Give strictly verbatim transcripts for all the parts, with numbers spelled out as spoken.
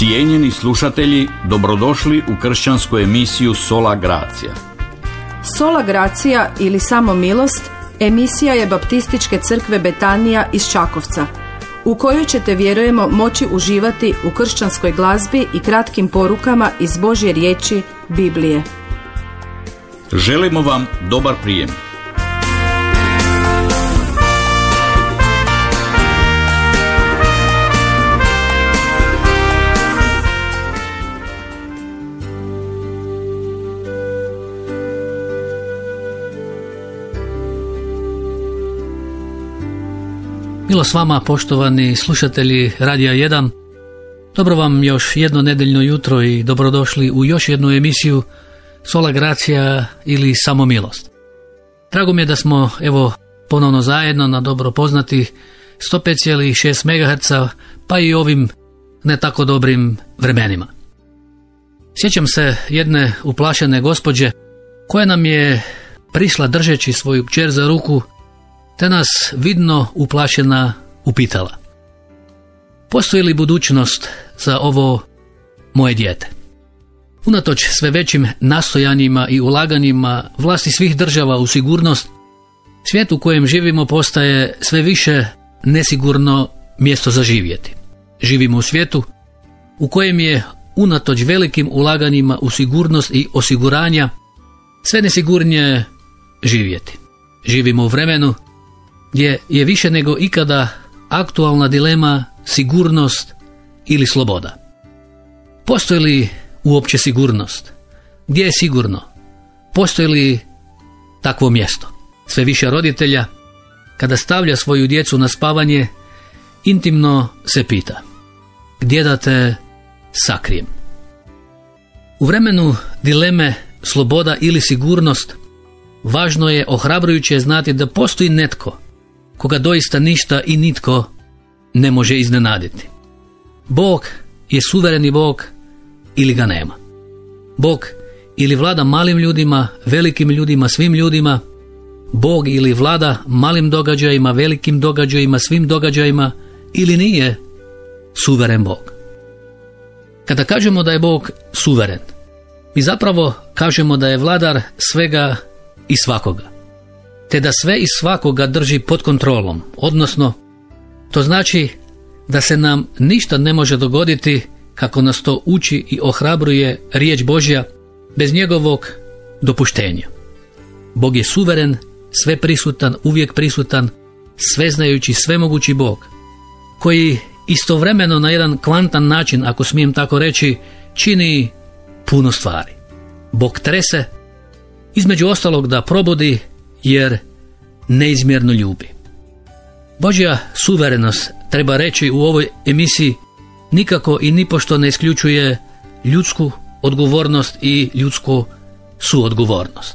Cijenjeni slušatelji, dobrodošli u kršćansku emisiju Sola Gracia. Sola Gracia ili Samo milost emisija je Baptističke crkve Betanija iz Čakovca, u kojoj ćete, vjerujemo, moći uživati u kršćanskoj glazbi i kratkim porukama iz Božje riječi, Biblije. Želimo vam dobar prijem. Milo s vama, poštovani slušatelji Radija jedan. Dobro vam još jedno nedeljno jutro i dobrodošli u još jednu emisiju Sola Gracia ili Samo milost. Drago mi je da smo evo ponovno zajedno na dobro poznati sto pet zarez šest megaherca, pa i ovim ne tako dobrim vremenima. Sjećam se jedne uplašene gospođe koja nam je prišla držeći svoju kćer za ruku, te nas vidno uplašena upitala: postoji li budućnost za ovo moje dijete? Unatoč sve većim nastojanjima i ulaganjima vlasti svih država u sigurnost, svijet u kojem živimo postaje sve više nesigurno mjesto za živjeti. Živimo u svijetu u kojem je unatoč velikim ulaganjima u sigurnost i osiguranja sve nesigurnije živjeti. Živimo u vremenu gdje je više nego ikada aktualna dilema sigurnost ili sloboda. Postoji li uopće sigurnost? Gdje je sigurno? Postoji li takvo mjesto? Sve više roditelja, kada stavlja svoju djecu na spavanje, intimno se pita: gdje da te sakrijem? U vremenu dileme sloboda ili sigurnost, važno je ohrabrujuće znati da postoji netko koga doista ništa i nitko ne može iznenaditi. Bog je suvereni Bog ili ga nema. Bog ili vlada malim ljudima, velikim ljudima, svim ljudima. Bog ili vlada malim događajima, velikim događajima, svim događajima, ili nije suveren Bog. Kada kažemo da je Bog suveren, mi zapravo kažemo da je vladar svega i svakoga, te da sve i svakoga drži pod kontrolom, odnosno to znači da se nam ništa ne može dogoditi, kako nas to uči i ohrabruje riječ Božja, bez njegovog dopuštenja. Bog je suveren, sve prisutan, uvijek prisutan, sveznajući, svemogući Bog, koji istovremeno na jedan kvantan način, ako smijem tako reći, čini puno stvari. Bog trese, između ostalog da probudi, jer neizmjerno ljubi. Božja suverenost, treba reći u ovoj emisiji, nikako i nipošto ne isključuje ljudsku odgovornost i ljudsku suodgovornost.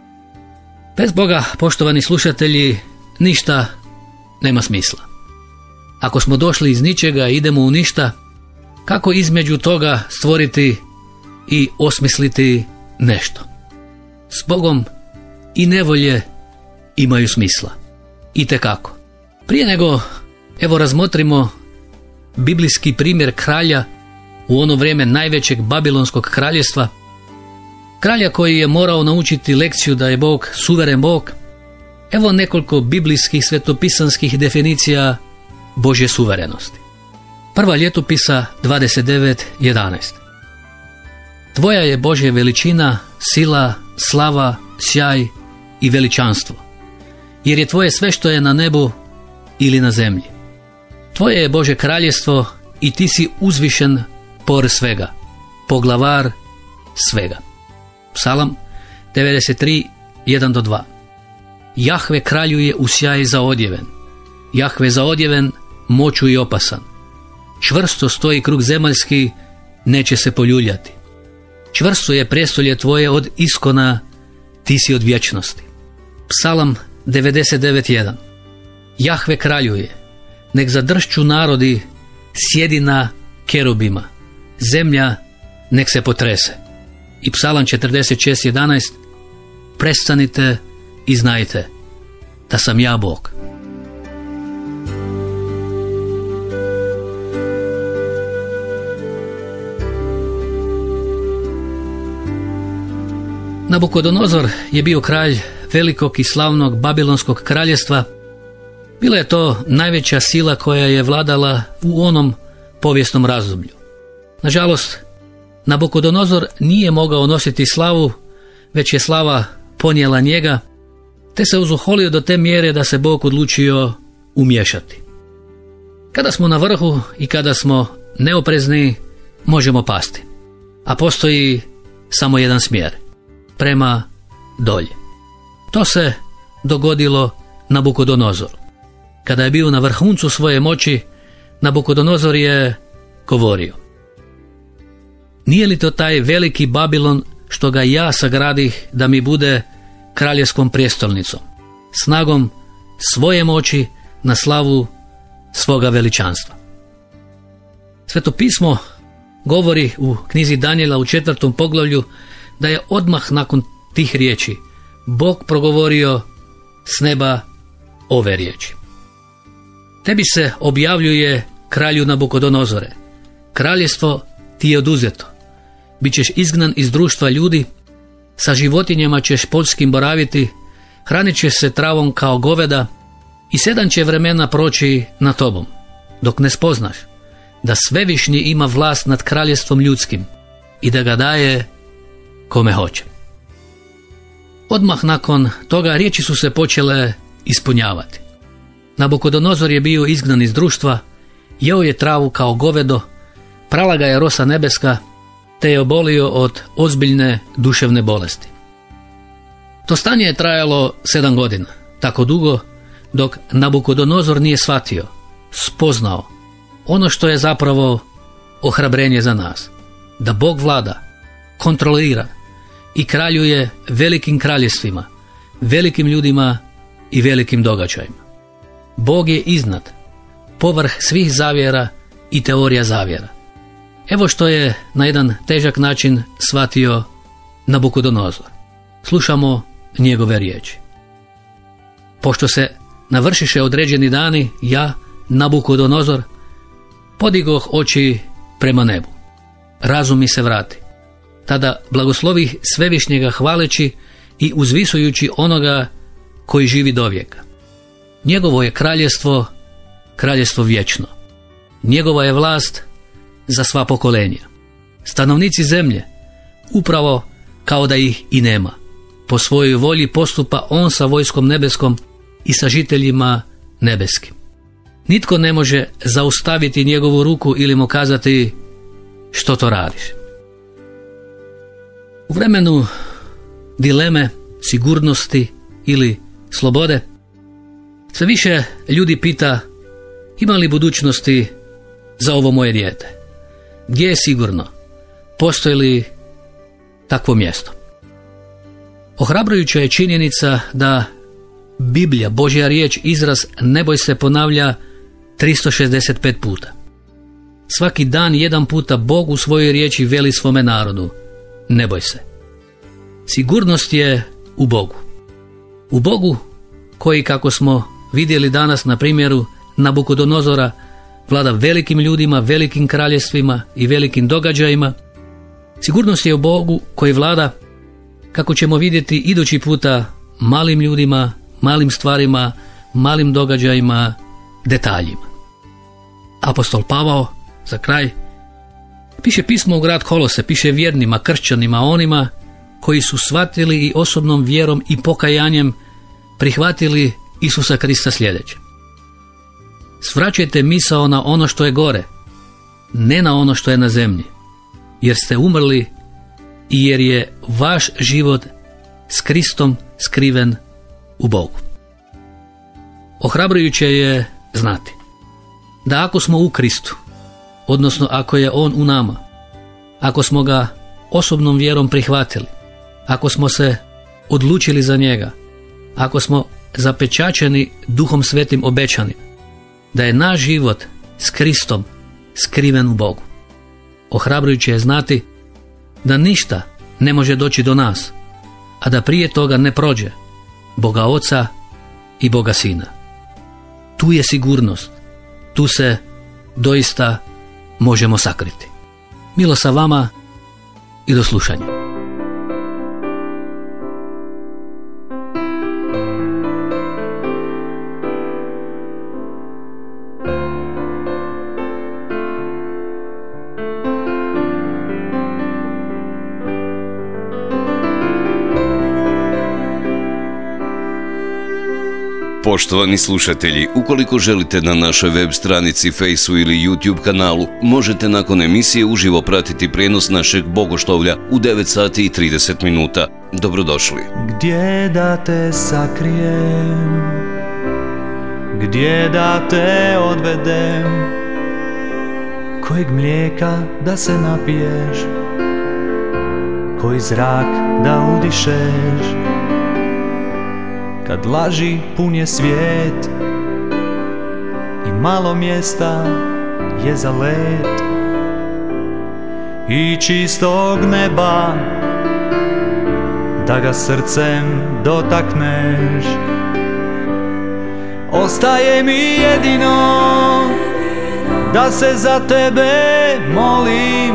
Bez Boga, poštovani slušatelji, ništa nema smisla. Ako smo došli iz ničega i idemo u ništa, kako između toga stvoriti i osmisliti nešto? S Bogom i nevolje imaju smisla. Itekako. Prije nego evo razmotrimo biblijski primjer kralja u ono vrijeme najvećeg babilonskog kraljestva, kralja koji je morao naučiti lekciju da je Bog suveren Bog, evo nekoliko biblijskih svetopisanskih definicija Božje suverenosti. Prva Ljetopisa dvadeset devet jedanaest. Tvoja je Božja veličina, sila, slava, sjaj i veličanstvo, jer je tvoje sve što je na nebu ili na zemlji. Tvoje je Božje kraljestvo i ti si uzvišen por svega, poglavar svega. Psalam devedeset tri jedan do dva. Jahve kraljuje u sjaj zaodjeven, Jahve zaodjeven moću i opasan. Čvrsto stoji krug zemaljski, neće se poljuljati. Čvrsto je prijestolje tvoje od iskona, ti si od vječnosti. Psalam devedeset devet jedan. Jahve kraljuje, nek zadršću narodi, sjedi na kerubima, zemlja nek se potrese. I Psalam četrdeset šest jedanaest. Prestanite i znajte da sam ja Bog. Nabukodonozor je bio kralj velikog i slavnog Babilonskog kraljestva. Bila je to najveća sila koja je vladala u onom povijesnom razdoblju. Nažalost, Nabukodonozor nije mogao nositi slavu, već je slava ponijela njega, te se uzuholio do te mjere da se Bog odlučio umiješati. Kada smo na vrhu i kada smo neoprezni, možemo pasti. A postoji samo jedan smjer, prema dolje. To se dogodilo Nabukodonozoru. Kada je bio na vrhuncu svoje moći, Nabukodonozor je govorio: nije li to taj veliki Babilon što ga ja sagradih da mi bude kraljevskom prijestolnicom, snagom svoje moći na slavu svoga veličanstva. Sveto pismo govori u knjizi Danijela u četvrtom poglavlju da je odmah nakon tih riječi Bog progovorio s neba ove riječi: tebi se objavljuje, kralju Nabukodonozore, kraljevstvo ti je oduzeto, bit ćeš izgnan iz društva ljudi, sa životinjama ćeš poljskim boraviti, hranit ćeš se travom kao goveda i sedam će vremena proći na tobom, dok ne spoznaš da Svevišnji ima vlast nad kraljevstvom ljudskim i da ga daje kome hoće. Odmah nakon toga riječi su se počele ispunjavati. Nabukodonozor je bio izgnan iz društva, jeo je travu kao govedo, prala ga je rosa nebeska, te je obolio od ozbiljne duševne bolesti. To stanje je trajalo sedam godina, tako dugo dok Nabukodonozor nije shvatio, spoznao ono što je zapravo ohrabrenje za nas, da Bog vlada, kontrolira i kraljuje velikim kraljevstvima, velikim ljudima i velikim događajima. Bog je iznad, povrh svih zavjera i teorija zavjera. Evo što je na jedan težak način shvatio Nabukodonozor. Slušamo njegove riječi. Pošto se navršiše određeni dani, ja, Nabukodonozor, podigoh oči prema nebu. Razum mi se vrati. Tada blagoslovih Svevišnjega hvaleći i uzvisujući onoga koji živi dovijeka. Njegovo je kraljestvo, kraljestvo vječno. Njegova je vlast za sva pokolenja. Stanovnici zemlje, upravo kao da ih i nema, po svojoj volji postupa on sa vojskom nebeskom i sa žiteljima nebeskim. Nitko ne može zaustaviti njegovu ruku ili mu kazati što to radiš. U vremenu dileme, sigurnosti ili slobode, sve više ljudi pita: ima li budućnosti za ovo moje dijete? Gdje je sigurno? Postoji li takvo mjesto? Ohrabrujuća je činjenica da Biblija, Božja riječ, izraz ne boj se ponavlja tristo šezdeset pet puta. Svaki dan jedan puta Bog u svojoj riječi veli svome narodu: ne boj se. Sigurnost je u Bogu. U Bogu koji, kako smo vidjeli danas na primjeru Nabukodonozora, vlada velikim ljudima, velikim kraljevstvima i velikim događajima. Sigurnost je u Bogu koji vlada, kako ćemo vidjeti idući puta, malim ljudima, malim stvarima, malim događajima, detaljima. Apostol Pavao, za kraj, piše pismo u grad Kolose, piše vjernima, kršćanima, onima koji su shvatili i osobnom vjerom i pokajanjem prihvatili Isusa Krista sljedeće: svraćajte misao na ono što je gore, ne na ono što je na zemlji, jer ste umrli i jer je vaš život s Kristom skriven u Bogu. Ohrabrujuće je znati da ako smo u Kristu, odnosno ako je On u nama, ako smo ga osobnom vjerom prihvatili, ako smo se odlučili za njega, ako smo zapečaćeni Duhom Svetim obećanim, da je naš život s Kristom skriven u Bogu. Ohrabrujuće je znati da ništa ne može doći do nas, a da prije toga ne prođe Boga Oca i Boga Sina. Tu je sigurnost, tu se doista možemo sakriti. Milo sa vama i do slušanja. Poštovani slušatelji, ukoliko želite na našoj web stranici, Fejsu ili YouTube kanalu, možete nakon emisije uživo pratiti prijenos našeg bogoštovlja u devet sati i trideset minuta. Dobrodošli. Gdje da te sakrijem, gdje da te odvedem, kojeg mlijeka da se napiješ, koji zrak da udišeš, kad laži pun je svijet i malo mjesta je za let, i čistog neba da ga srcem dotakneš. Ostaje mi jedino da se za tebe molim,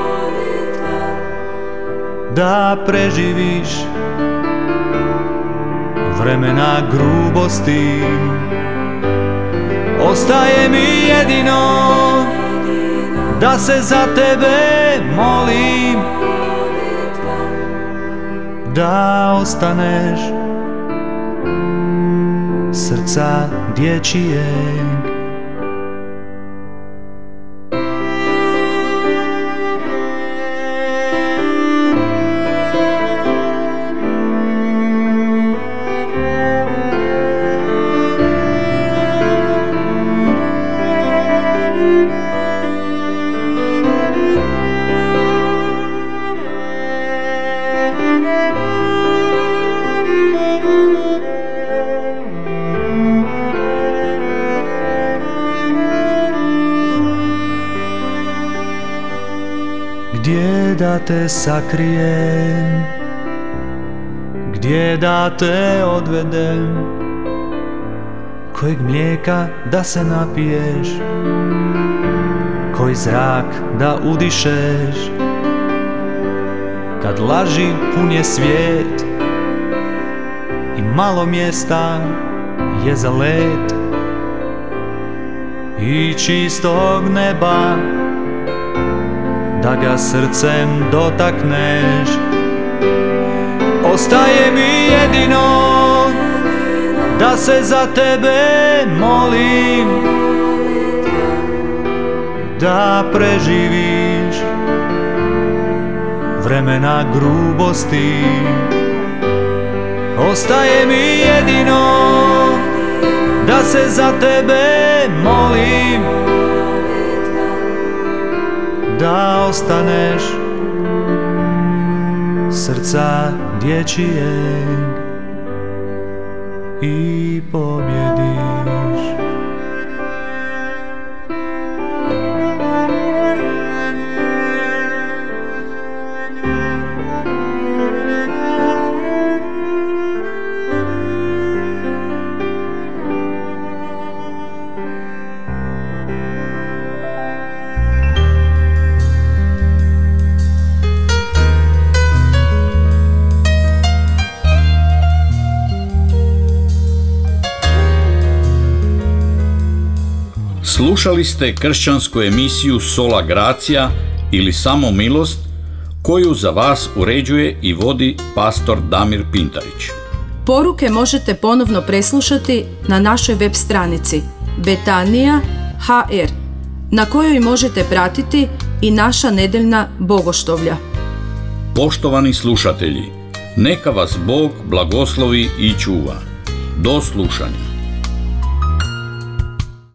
da preživiš vremena grubosti. Ostaje mi jedino da se za tebe molim, da ostaneš srca dječijeg. Gdje da te sakrijem, gdje da te odvedem, kojeg mlijeka da se napiješ, koji zrak da udišeš, kad laži pun je svijet i malo mjesta je za let, i čistog neba da ga srcem dotakneš. Ostaje mi jedino da se za tebe molim, da preživiš vremena grubosti. Ostaje mi jedino da se za tebe molim, da ostaneš srca dječijeg i pobjediš. Slušali ste kršćansku emisiju Sola Gracia ili Samo milost, koju za vas uređuje i vodi pastor Damir Pintarić. Poruke možete ponovno preslušati na našoj web stranici Betanija ha er, na kojoj možete pratiti i naša nedeljna bogoštovlja. Poštovani slušatelji, neka vas Bog blagoslovi i čuva. Do slušanja.